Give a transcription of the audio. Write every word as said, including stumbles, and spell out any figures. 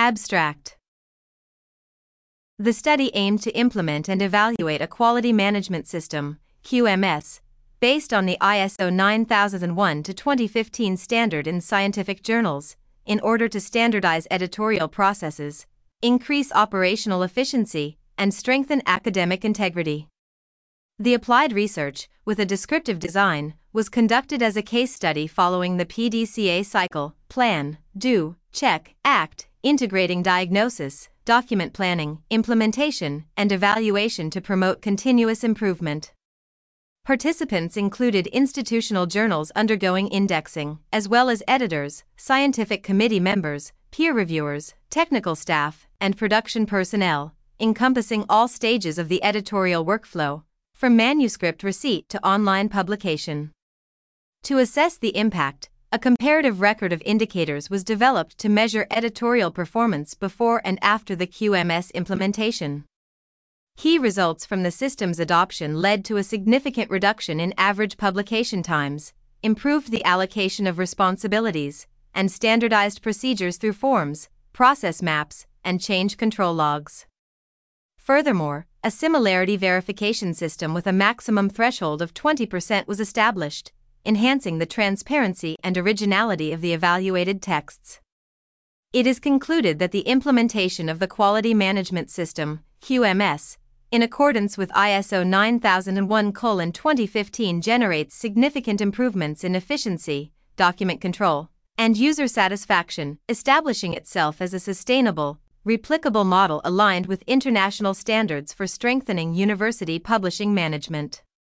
Abstract. The study aimed to implement and evaluate a quality management system, Q M S, based on the I S O nine thousand one to twenty fifteen standard in scientific journals, in order to standardize editorial processes, increase operational efficiency, and strengthen academic integrity. The applied research, with a descriptive design, was conducted as a case study following the P D C A cycle: plan, do, check, act, integrating diagnosis, document planning, implementation, and evaluation to promote continuous improvement. Participants included institutional journals undergoing indexing, as well as editors, scientific committee members, peer reviewers, technical staff, and production personnel, encompassing all stages of the editorial workflow, from manuscript receipt to online publication. To assess the impact, a comparative record of indicators was developed to measure editorial performance before and after the Q M S implementation. Key results from the system's adoption led to a significant reduction in average publication times, improved the allocation of responsibilities, and standardized procedures through forms, process maps, and change control logs. Furthermore, a similarity verification system with a maximum threshold of twenty percent was established, enhancing the transparency and originality of the evaluated texts. It is concluded that the implementation of the Quality Management System, Q M S, in accordance with I S O nine thousand one to twenty fifteen generates significant improvements in efficiency, document control, and user satisfaction, establishing itself as a sustainable, replicable model aligned with international standards for strengthening university publishing management.